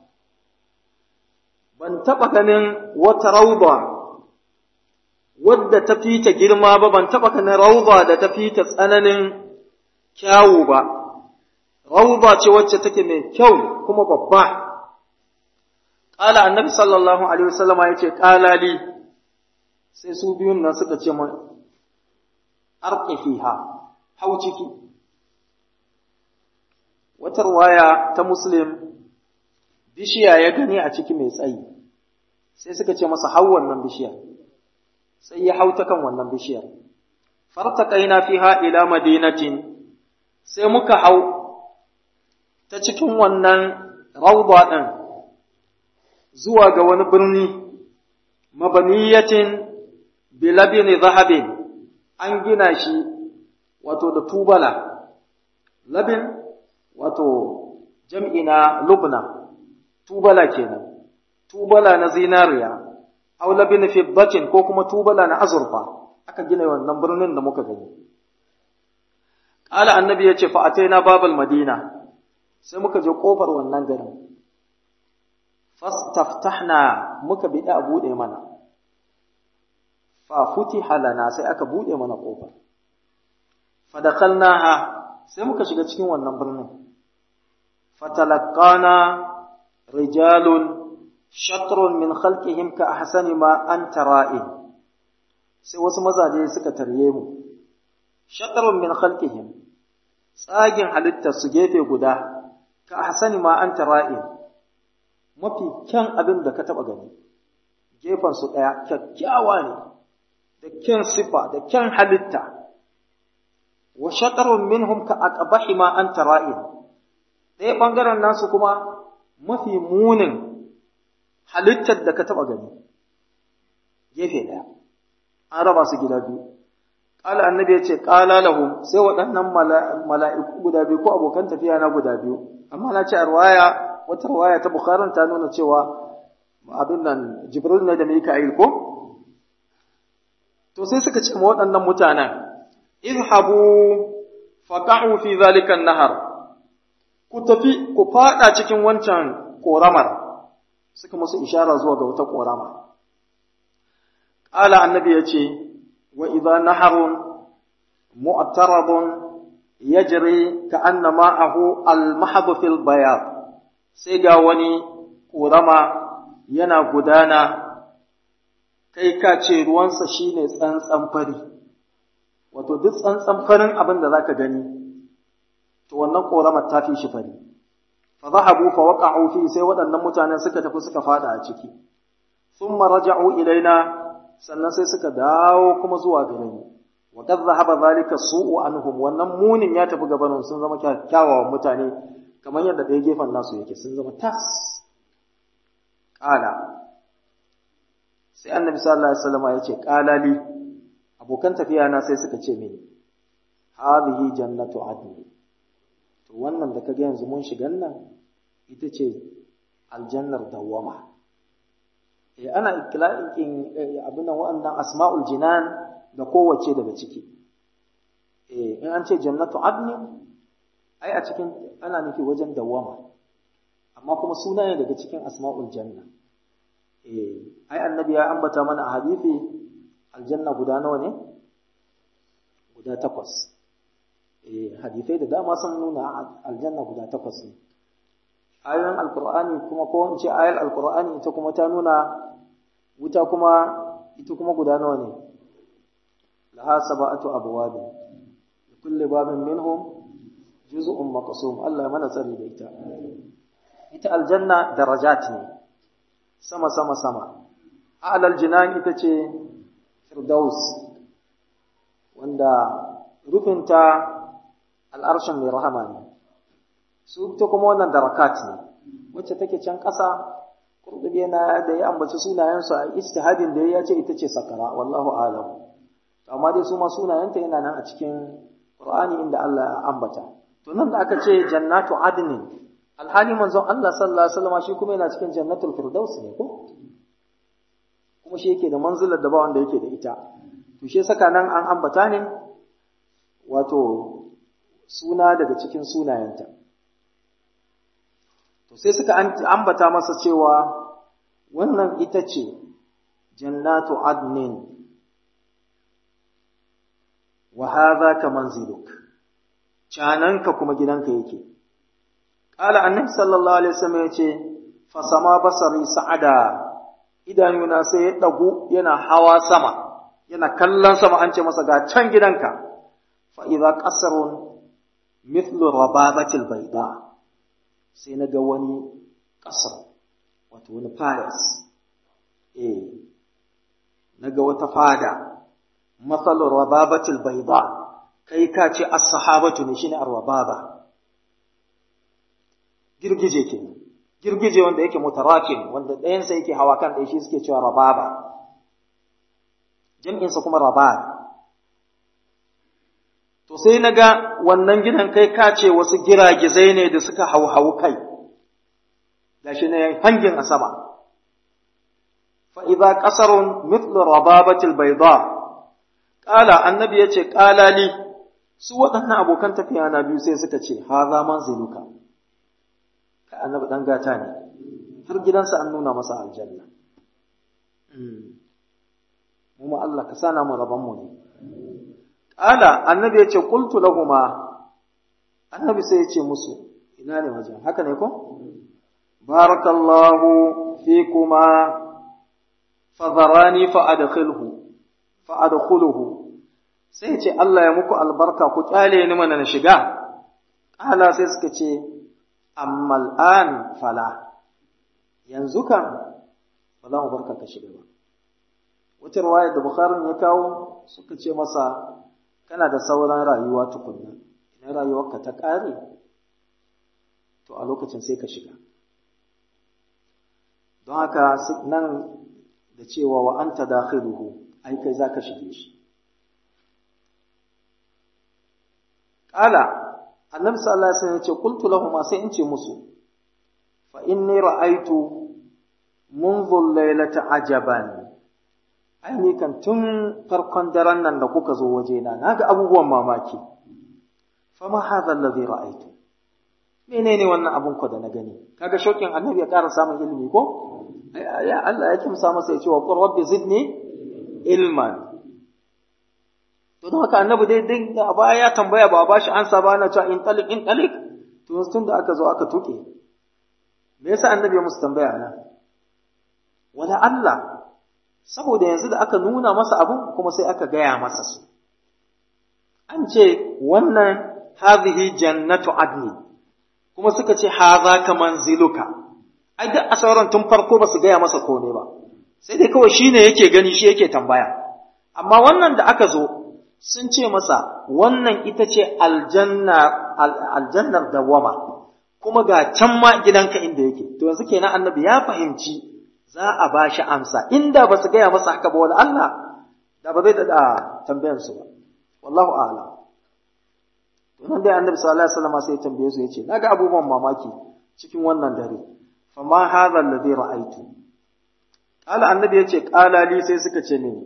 ban taba ganin wata rawda wadda ta fi ta girma ba, ban taba ganin rawda da ta fi ta tsananin kyawu ba. Rawda ce wacce take mai kyau kuma babba. qala annabi sallallahu alaihi wasallam yace qala li, sai su biyun nan suka ce mun arqi fiha, hau ciki. Wata riwaya ta Muslim, bishiya ya gani a ciki mai tsayi, sai suka ce masa hau wannan bishiyar, sai ya hau ta kan wannan bishiyar. Fartaqaina fiha ila madinatin, sai muka hau ta cikin wannan rawda din zuwa ga wani birni, mabaniyatin bilabini zahabin, an gina shi wato da tubala. Labin wato jam'i na lubna, tubala kenan, tubala na zinariya, aw labin fiddatin ko kuma tubala na azurfa, aka gina wannan birnin da muka gani. Qala annabi yace fa ataina babal madina, sai muka je kofar wannan garin. Fastaftahna, muka bi a bude mana. Fa futiha lana, sai aka bude mana kofar. Fa dakhalnaha, sai muka shiga cikin wannan birnin. Fatalaqqana rijalun shatrun min khalqihim ka ahsani ma anta ra'in, sai wasu mazaje suka tarye mu. Shatrun min khalqihim, tsagin halittar su gefe guda, ka ahsani ma anta ra'in, mafi kyan abin da ka taba gani. Gefen su daya kyakkyawa ne, da kyan sifa, da kyan halitta. Wa shatrun minhum ka aqbahi ma anta ra'in, ɗaya ɓangaren nasu kuma mafi munin halittar da ka taɓa gani, gefe ɗaya, an raba su gida biyu. Ƙala annabi ya ce, ƙala lahum, sai waɗannan mala'iku guda biyu ko abokan tafiya na guda biyu, amma na ce a wata ruwaya ta Bukharin ta nuna cewa abin nan Jibril ne da Mika'il ko? To sai suka ce ma waɗannan mutanen, izhabu faqa'u fi zalika nahar, ku tafi ku fada cikin wancan koramar. Suka musu ishara zuwa ga wata korama. Qala annabi yace, wa idha naharun mu'tarabun yajri ka'anna ma'ahu al-mahd fil bayad, sai ga wani korama yana gudana kai ka ce ruwansa shine tsantsan fari, wato duk tsantsan farin abin da zaka gani to wannan koramar ta fi shi fari. Fa zahabu fa waqa'u fi, sai waɗannan mutanen suka tafi suka fada a ciki. Thumma raja'u ilaina, sannan sai suka dawo kuma zuwa gare mu. Wa qad zahaba zalika su'u anhum, wannan munin ya tafi gabanin, sun zama kyawawan mutane kamar yadda ɗaya gefen nasu yake, sun zama tas. Qala, sai annabi sallallahu alaihi wasallam ya ce, qala li, abokan tafiya na sai suka ce mini, hadhihi jannatu adn, to wannan da kaga yanzu mun shigan nan ita ce aljannar dawwama. Ana ikla'in abin nan wa'annan asma'ul jinan da kowace daga ciki. In an ce jannatu adn, ai a cikin ana nufi wajen dawwama, amma kuma suna ne daga cikin asma'ul janna. Ai annabi ya ambata mana a hadisi aljanna guda nawa ne? Guda 8. Hadisai da dama sun nuna aljanna guda 8 ne. Ayoyin alqur'ani kuma ko in ce ayar alqur'ani ita kuma ta nuna wuta kuma ita kuma guda nawa ne? Laha sab'atu abwab, kullu babin minhum juz'un maqsum. Allah mana tsari da ita. Ita aljanna darajat ne, sama sama sama. A'lal jinan ita ce firdaus, wanda rufinta al'arshin mai rahama ne. Su ta kuma wannan darakat ne, wacce take can ƙasa. Qurtubi yana da ya ambaci sunayensu a ijtihadin da ya ce ita ce sakara, wallahu a'lam. Amma dai su ma sunayenta yana nan a cikin Qur'ani inda Allah ya ambata. To nan da aka ce jannatu adnin, alhali manzon Allah sallallahu alaihi wasallam shi kuma yana cikin jannatul firdaus ne ko? Kuma shi yake da manzilar da ba wanda yake da ita. To shi saka nan an ambata ne wato suna daga cikin sunayenta. To sai suka ambata masa cewa wannan ita ce jannatu adnin wa hadha ka manziluk, cananka kuma gidanka yake. Qala annabi sallallahu alaihi wasallam yace, fasama basari sa'ada, idanuna sai ya ɗagu yana hawa sama, yana kallon sama, an ce masa ga can gidanka, fa'iza ƙasarun mithlu rababatil baida, sai na ga wani ƙasar, wato wani palace, na ga wata fada, matsalar rababatil baida, kai ka ce as-sahabatu ne shine ar-rababa, girgije ke, girgije wanda yake mutarakin, wanda ɗayansa yake hawa kan ɗaya shi suke cewa rababa, jam'insa kuma rabab. To sai na ga wannan gidan kai ka ce wasu giragizai ne da suka hau kai, gashi ne hangin a sama. Fa'iza ƙasarun mithlu rababatil baida, ƙala annabi ya ce ƙalali, su waɗannan abokan tafiya na biyu sai suka ce, ha za manziluka, ka annabi ɗan gata ne, har gidansa an nuna masa aljanna. Mu Allah ka sana mu rabonmu ne. Ƙala annabi ya ce, ƙultu lahuma, annabi sai ya ce musu, ina ne wajen, haka ne ko? Barakallahu fi kuma fadharani fa'adkhuluhu, sai ya ce, Allah ya muku albarka ku ƙyale ni mana na shiga. Ƙala sai suka ce, amma al'an fala, yanzu kan ba za mu barka ka shiga ba. Wata riwaya da Bukhari ya kawo suka ce masa, kana da sauran rayuwa tukunna, idan rayuwarka ta ƙare, to a lokacin sai ka shiga. Don haka nan da cewa wa anta dakhiluhu, ai kai za ka shige shi. Ƙala, annabi sallallahu alaihi wasallam ya ce, qultu lahum sai in ce musu, fa inni ra'aytu منذ الليلة عجبا, ai ni kan tun farkon daren nan da kuka zo wajena naga abubuwan mamaki. Fama hadha alladhi ra'aytu, menene wannan abun ko da na gani? Kaga shaukin annabi ya ƙara samun ilimi ko? Ya Allah ya kimsa masa ya ce wa qur rabbi zidni ilman. To don haka annabi dai a baya ya tambaya ba a bashi ansa ba, na cewa in talik. To tun da aka zo aka tuke, me yasa annabi ya musu tambaya nan? Wala Allah, saboda yanzu da aka nuna masa abun kuma sai aka gaya masa su. An ce wannan hadhihi jannatu adni, kuma suka ce hadha ka manziluka. Ai duk a sauran tun farko ba su gaya masa kome ba, sai dai kawai shine yake gani, shi yake tambaya. Amma wannan da aka zo sun ce masa wannan ita ce aljannar dawama, kuma ga can ma gidanka inda yake. To yanzu kenan annabi ya fahimci za a ba shi amsa, inda ba su gaya masa haka ba wani Allah da ba zai daɗa tambayansu ba, wallahu a'lam. Wannan dai annabi sallallahu alaihi wasallam sai ya tambaye su, yace naga abubuwan mamaki cikin wannan dare, fa ma hadha alladhi ra'aytu. Qala annabi yace qala li, sai suka ce mini,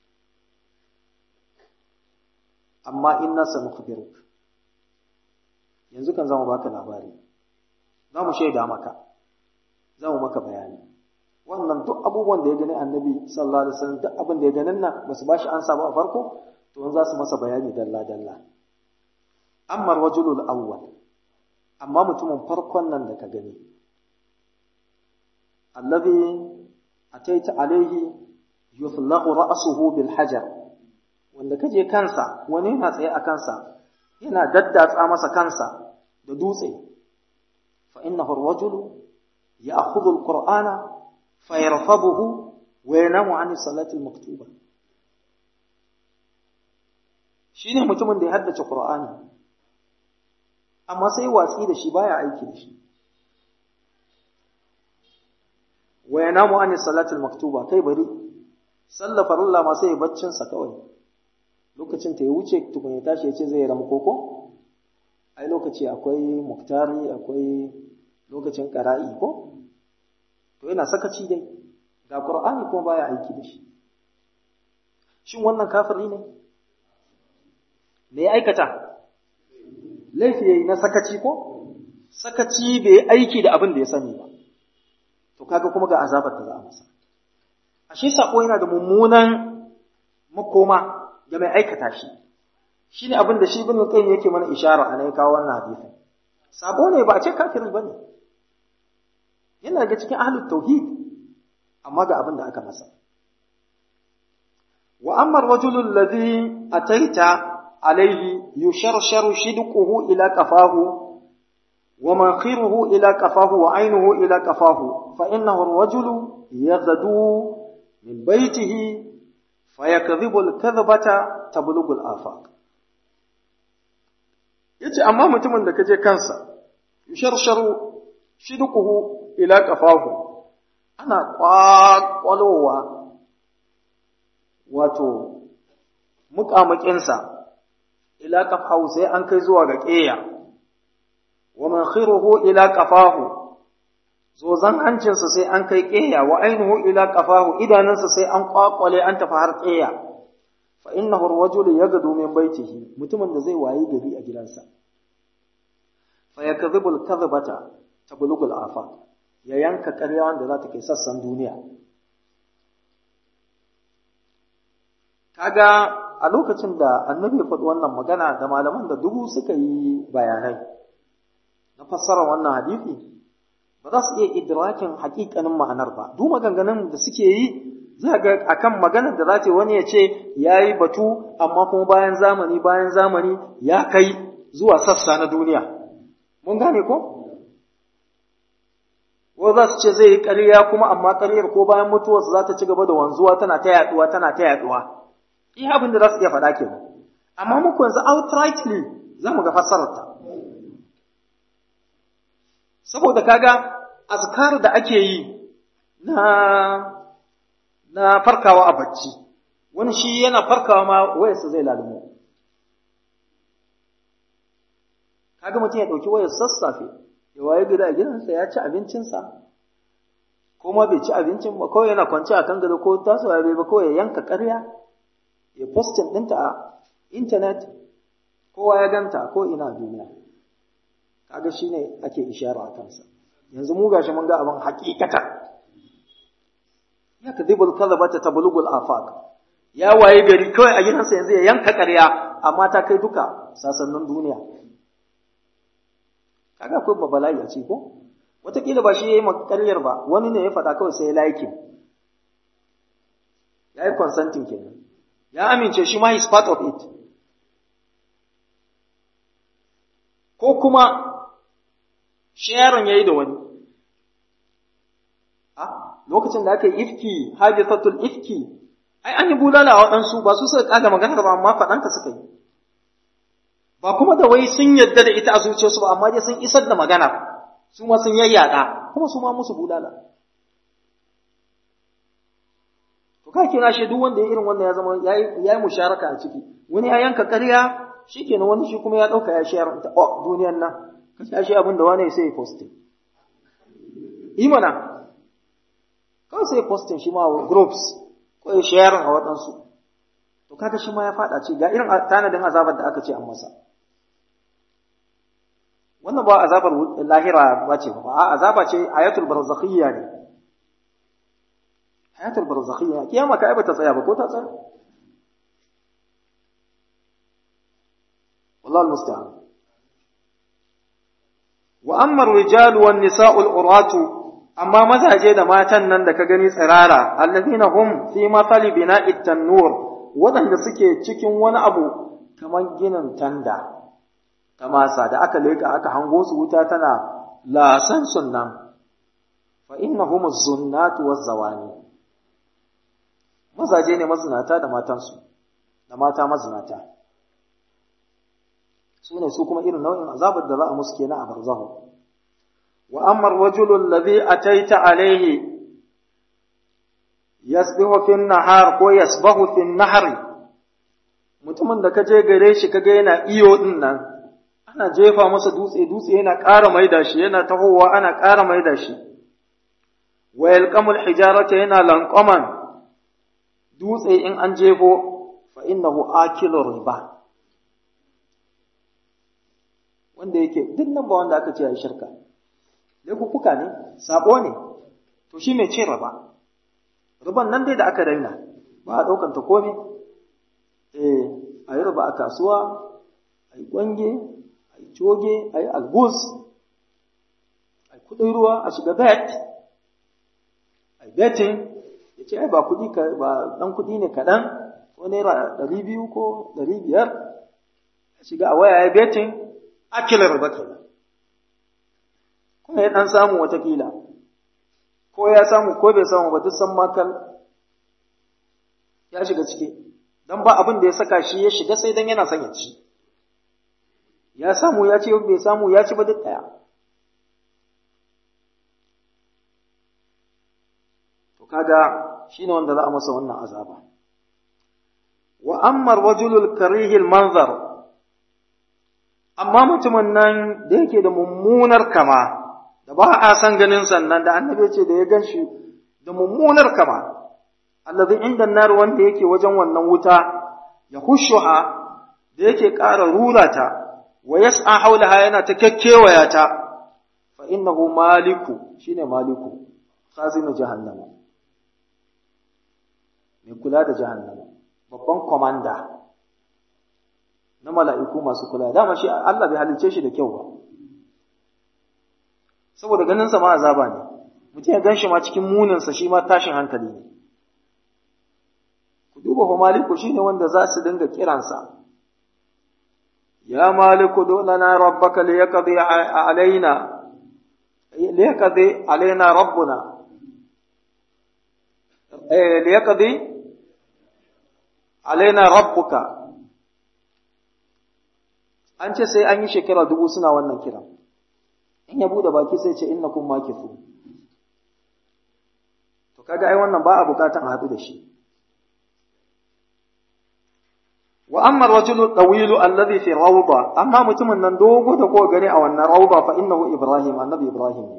amma inna sanukhbiruk, yanzu kan zamu baka labari, zamu shaida maka, zamu maka bayani. Wannan duk abubuwan da ya gani annabi sallallahu alaihi wasallam, duk abin da ya ganin nan ba su ba shi ansa ba a farko, to za su masa bayani dalla dalla. Amma rajulul awwal, amma mutumin farkon nan da ka gani, allazi ataita alaihi yuflahu ra'suhu bil hajar, wanda kaje kansa wani yana tsaye a kansa yana daddatsa masa kansa da dutse. Fa innahu ar-rajulu ya'khudhu al-qur'ana fayarfabuhu wa yanamu an salati al-maktuba. Shine mutumin da ya haddace Qur'ani amma sai watsi da shi, baya aiki da shi. Wa yanamu an salati al-maktuba, kai bari sallar farilla ma sai baccin sa kawai, lokacin ta ya wuce tukun ya tashi ya ce zai ramu koko. Ai lokaci akwai muktari, akwai lokacin qara'i ko, to yana sakaci dai ga Qur'ani kuma baya aiki da shi. Shin wannan kafiri ne? Me ya aikata? Laifi yayi na sakaci ko? Sakaci bai aiki da abin da ya sani ba. To kaga kuma ga azabar da za a masa. Ashe sako yana da mummunan makoma ga mai aikata shi. Shine abin da shi Ibn Qayyim yake mana ishara a nan kawo wannan hadisi. Sabo ne ba a ce kafiri bane. yana daga cikin ahlut tauhid amma ga abin da aka masa wa amma ar-rajulu alladhi ataita alayhi yusharsharu shidquhu ila qafahu wa manqiruhu ila qafahu wa aynuhu ila qafahu fa innahu ar-rajulu yaghdu min baytihi fayakdhibu al-kadhbata tablughu al-afaq. Yace amma mutumin da kaje kansa yusharsharu shidquhu ila qafahu ana kwakwalowa wato muƙamuƙinsa ila qafahu sai an kai zuwa ga ƙeya wa mankhiruhu ila qafahu zozan hancinsa sai an kai ƙeya wa ainuhu ila qafahu idanunsa sai an kwakwale an tafi har ƙeya fa innahu ar-rajulu yaghdu min baytihi mutumin da zai wayi gari a gidansa fa yakdhibu al-kadhbata tablughu al-afaq ya yanka ƙarya wanda za ta kai sassan duniya kaga a lokacin da annabi ya faɗi wannan magana da malaman da dubu suka yi bayanai na fassara wannan hadisi ba za su iya idrakin haƙiƙanin ma'anar ba duk maganganun da suke yi za ga akan maganar da za ta wani ya ce ya yi batu amma kuma bayan zamani ya kai zuwa sassa na duniya mun gane ko wa za su ce zai yi ƙarya kuma amma ƙaryar ko bayan mutuwarsa za ta ci gaba da wanzuwa tana ta yaɗuwa iya abin da za su iya faɗa ke amma muku yanzu outrightly za mu ga fassararta saboda kaga azkar da ake yi na farkawa a bacci wani shi yana farkawa ma wayarsa zai lalumo kaga mutum ya ɗauki wayar sassafe ya waye gida a gidansa ya ci abincinsa ko ma bai ci abincin ba kawai yana kwance a kan gado ko tasowa bai ba kawai ya yanka ƙarya ya postin ɗinta a intanet kowa ya ganta ko ina duniya kaga shine ake ishara a kansa yanzu mu gashi mun ga abin hakikatan ya kadhibul kadhabata tablugul afaq ya waye gari kawai a gidansa yanzu ya yanka ƙarya amma ta kai duka sasannin duniya kaga akwai babala'i a ci ko wataƙila ba shi yayi ƙaryar ba wani ne ya faɗa kawai sai ya like ya yi consenting kenan ya amince shi ma is part of it ko kuma sharon yayi da wani lokacin da aka yi ifki hadisatul ifki ai an yi bulala a waɗansu ba su suka kaga maganar ba amma faɗanta suka yi ba kuma da wai sun yadda da ita a zuciyarsu ba amma dai sun isar da magana su ma sun yayyada kuma su ma musu bulala to ka kira shi duk wanda ya irin wannan ya zama yayi musharaka a ciki wani ya yanka ƙarya shikenan wani shi kuma ya dauka ya share ta duniyar nan ka shi abin da wani sai ya post imana kawai sai postin shi ma groups ko ya share a waɗansu to kaga shi ma ya fada ce ga irin tanadin azabar da aka ce an masa wannan ba azabar lahira ba ce ba a azaba ce ayatul barzakhiyya ne ayatul barzakhiyya kiyama kai ba ta tsaya ba ko ta tsaya wallahi almusta'an wa amma ar-rijalu wan-nisa'u al-uratu amma mazaje da matan nan da ka gani tsirara allazina hum fi mathali bina'it tanur wadanda suke cikin wani abu kamar ginin tanda ta masa da aka leka aka hango su wuta tana lasan sunnan fa innahum az-zunnatu waz-zawani mazaje ne mazinata da matansu da mata mazinata su ne su kuma irin nau'in azabar da za a musu kenan a barzahu wa amma ar-rajulu alladhi ataita alayhi yasbihu fi an-nahar ko yasbahu fi an-nahr mutumin da kaje gare shi kaga yana iyo din nan ana jefa masa dutse yana ƙara maida shi yana tahowa ana ƙara maida shi wa yalqamul hijarata yana lanqaman dutse in an jefo fa innahu akilu riba wanda yake duk nan ba wanda aka ce ya shirka laifuffuka ne sabo ne to shi mai ce riba riban nan dai da aka daina ba a ɗaukan ta komai a yi riba a kasuwa a yi gwange a yi coge a yi algus a yi kuɗin ruwa a shiga bet betin ya ce ai ba ɗan kuɗi ne kaɗan ko naira 200 ko 500 ya shiga a waya ya betin akilar riba kenan kuma ya ɗan samu watakila ko ya samu ko bai samu ba duk san makal ya shiga ciki don ba abin da ya saka shi ya shiga sai don yana son ya ci ya samu ya ci bai samu ya ci ba duk ɗaya to kaga shine wanda za a masa wannan azaba wa amma rajulul karihil manzar amma mutumin nan da yake da mummunar kama da ba a san ganin sannan da annabi ce da ya ganshi da mummunar kama allazi inda nar wanda yake wajen wannan wuta ya hushuha da yake ƙara rurata wa yas'a haulaha yana ta kekkewaya ta fa innahu maliku shine maliku khazinu jahannama mai kula da jahannama babban komanda na mala'iku masu kula dama shi Allah bai halice shi da kyau ba saboda ganin sa ma azaba ne mutum ya ganshi ma cikin munin sa shi ma tashin hankali ne ku duba fa maliku shine wanda za su dinga kiransa ya maliku dolana rabbaka liyaqdi alaina rabbuna liyaqdi alaina rabbuka an ce sai an yi shekara 1000 suna wannan kiran in ya bude baki sai ce innakum makifu to kaga ai wannan ba a bukatan a hadu da shi wa amma ar-rajulu tawilu alladhi fi rawda amma mutumin nan dogo da ko gani a wannan rawda fa innahu ibrahim annabi ibrahim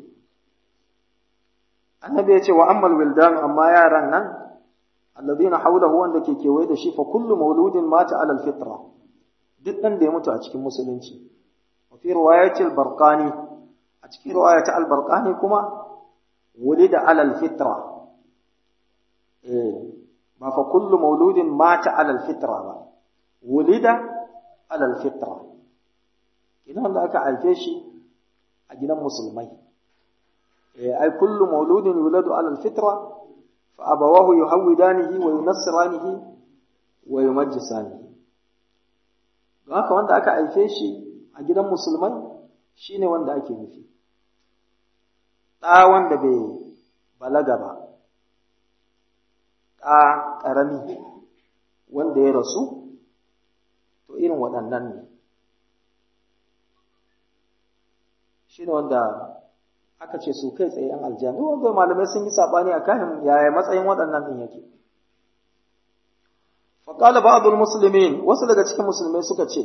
annabi ya ce wa amma al-wildan amma yaran nan alladhina hawlahu wanda ke kewaye da shi fa kullu mauludin mata ala al-fitra duk dan da ya mutu a cikin musulunci wa fi riwayati al-barqani a cikin riwayati al-barqani kuma wulida ala al-fitra ba fa kullu mauludin mata ala al-fitra ba wulida ala al-fitra idan da aka haife shi a gidan musulmai ai kullu mauludin yuladu ala al-fitra fa abawahu yuhawidanihi wa yunassiranihi wa yumajjisanihi don haka wanda aka haife shi a gidan musulmai shine wanda ake nufi ɗa wanda bai balaga ba ɗa ƙarami wanda ya rasu to irin waɗannan ne shi ne wanda aka ce su kai tsaye ‘yan aljanna wanda malamai sun yi saɓani a kan yaya matsayin waɗannan ɗin yake faƙala ba'adul musulmin wasu daga cikin musulmai suka ce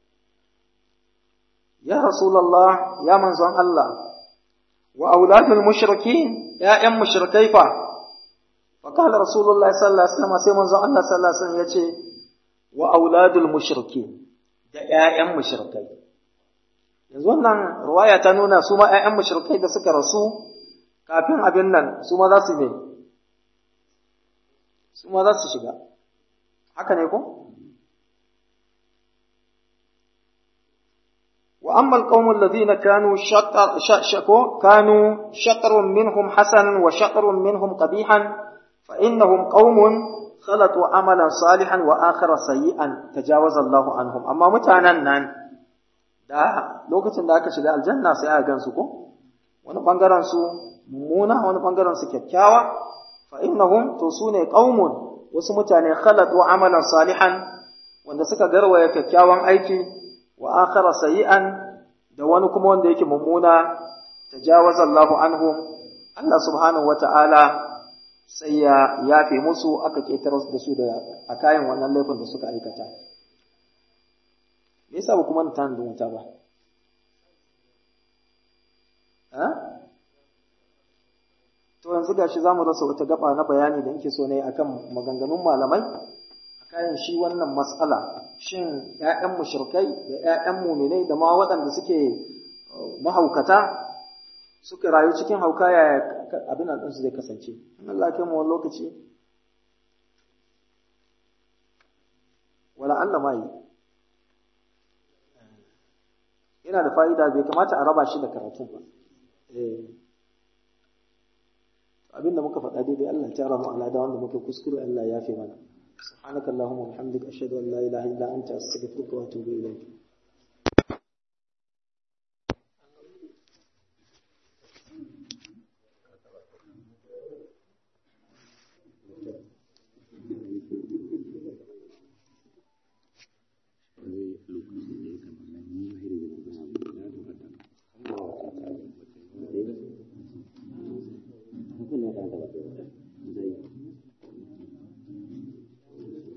ya rasulallah ya manzon Allah wa auladul mushrikin ‘ya'yan mushrikai fa فقال رسول الله صلى الله عليه وسلم sai manzon Allah sallallahu alaihi wasallam yace wa auladul mushrikin da ƴaƴan mushrikai yanzu wannan riwaya ta nuna su ma ƴaƴan mushrikai da suka rasu kafin abin nan su ma za su shiga haka ne ko wa amma alqawmul ladina kanu shatrun minhum hasanan wa shatrun minhum qabihan فإنهم قوم خلطوا عملا صالحا وآخر سيئا تجاوز الله عنهم أما mutanen nan da lokacin da aka shiga aljanna sai aka gansu ko wani bangaren su mummuna wani bangaren su kyakkyawa fa innahum to sune qaumun wasu mutane khalatu amalan salihan wanda suka garwaya kyakkyawan aiki wa akhara sayi'an da wani kuma wanda yake mummuna tajawaza Allahu anhum Allah subhanahu wata'ala sai ya yafe musu aka ketar da su da a kayan wannan laifin da suka aikata me yasa ba kuma ta da wuta ba to yanzu gashi zamu rasa wata gaba na bayani da nake so ne akan maganganun malamai akan shi wannan mas'ala shin ƴaƴan mushrikai da ƴaƴan mu'minai da ma waɗanda suke mahaukata suka rayu cikin hauka yaya abin nan ɗinsu zai kasance in Allah ya kai mu wani lokaci wala Allah ma yi yana da fa'ida bai kamata a raba shi da karatu ba abinda muka faɗa daidai Allah ya tara mu alada wanda muka kuskure Allah ya yafe mana subhanakallahumma wa bihamdika ashhadu an la ilaha illa anta astaghfiruka wa atubu ilayk